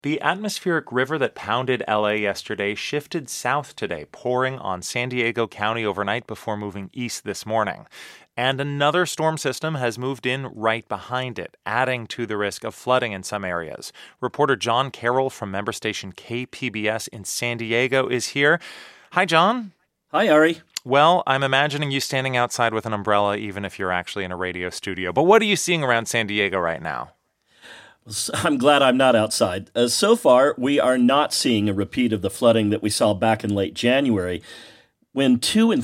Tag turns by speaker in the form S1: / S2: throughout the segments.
S1: The atmospheric river that pounded LA yesterday shifted south today, pouring on San Diego County overnight before moving east this morning. And another storm system has moved in right behind it, adding to the risk of flooding in some areas. Reporter John Carroll from member station KPBS in San Diego is here. Hi, John.
S2: Hi, Ari.
S1: Well, I'm imagining you standing outside with an umbrella, even if you're actually in a radio studio. But what are you seeing around San Diego right now?
S2: I'm glad I'm not outside. So far, we are not seeing a repeat of the flooding that we saw back in late January, when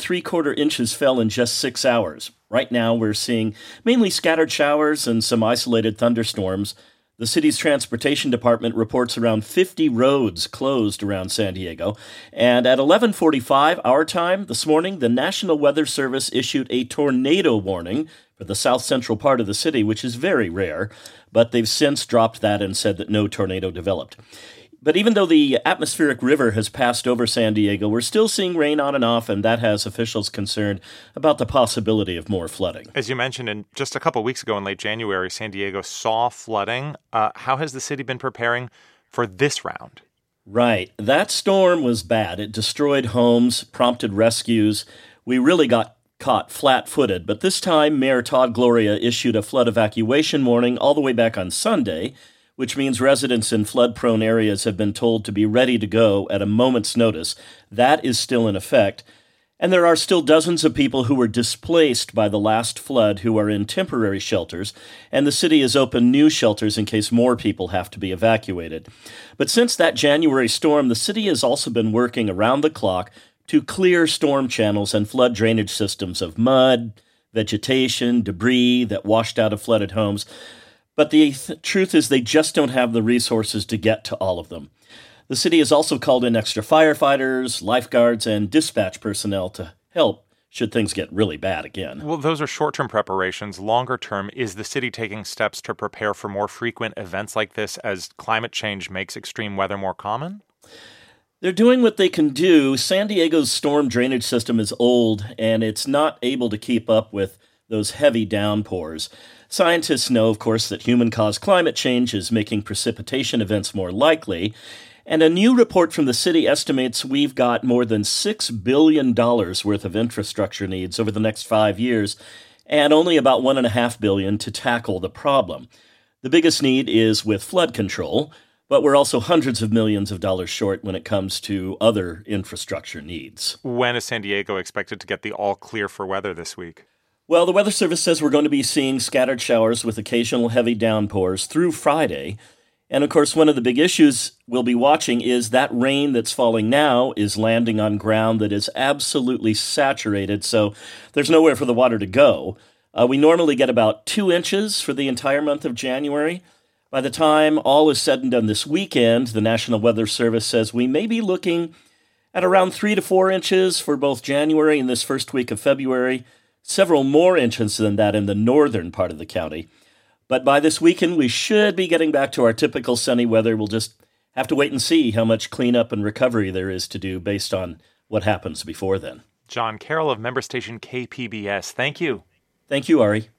S2: 2 3/4 inches fell in just 6 hours. Right now, we're seeing mainly scattered showers and some isolated thunderstorms. The city's transportation department reports around 50 roads closed around San Diego. And at 11:45 our time this morning, the National Weather Service issued a tornado warning for the south central part of the city, which is very rare. But they've since dropped that and said that no tornado developed. But even though the atmospheric river has passed over San Diego, we're still seeing rain on and off, and that has officials concerned about the possibility of more flooding.
S1: As you mentioned, just a couple weeks ago in late January, San Diego saw flooding. How has the city been preparing for this round?
S2: Right. That storm was bad. It destroyed homes, prompted rescues. We really got caught flat-footed. But this time, Mayor Todd Gloria issued a flood evacuation warning all the way back on Sunday, which means residents in flood-prone areas have been told to be ready to go at a moment's notice. That is still in effect. And there are still dozens of people who were displaced by the last flood who are in temporary shelters, and the city has opened new shelters in case more people have to be evacuated. But since that January storm, the city has also been working around the clock to clear storm channels and flood drainage systems of mud, vegetation, debris that washed out of flooded homes. But the truth is they just don't have the resources to get to all of them. The city has also called in extra firefighters, lifeguards, and dispatch personnel to help should things get really bad again.
S1: Well, those are short-term preparations. Longer term, is the city taking steps to prepare for more frequent events like this as climate change makes extreme weather more common?
S2: They're doing what they can do. San Diego's storm drainage system is old, and it's not able to keep up with those heavy downpours. Scientists know, of course, that human-caused climate change is making precipitation events more likely, and a new report from the city estimates we've got more than $6 billion worth of infrastructure needs over the next 5 years, and only about $1.5 billion to tackle the problem. The biggest need is with flood control, but we're also hundreds of millions of dollars short when it comes to other infrastructure needs.
S1: When is San Diego expected to get the all clear for weather this week?
S2: Well, the Weather Service says we're going to be seeing scattered showers with occasional heavy downpours through Friday. And of course, one of the big issues we'll be watching is that rain that's falling now is landing on ground that is absolutely saturated, so there's nowhere for the water to go. We normally get about 2 inches for the entire month of January. By the time all is said and done this weekend, the National Weather Service says we may be looking at around 3 to 4 inches for both January and this first week of February. Several more inches than that in the northern part of the county. But by this weekend, we should be getting back to our typical sunny weather. We'll just have to wait and see how much cleanup and recovery there is to do based on what happens before then.
S1: John Carroll of member station KPBS. Thank you.
S2: Thank you, Ari.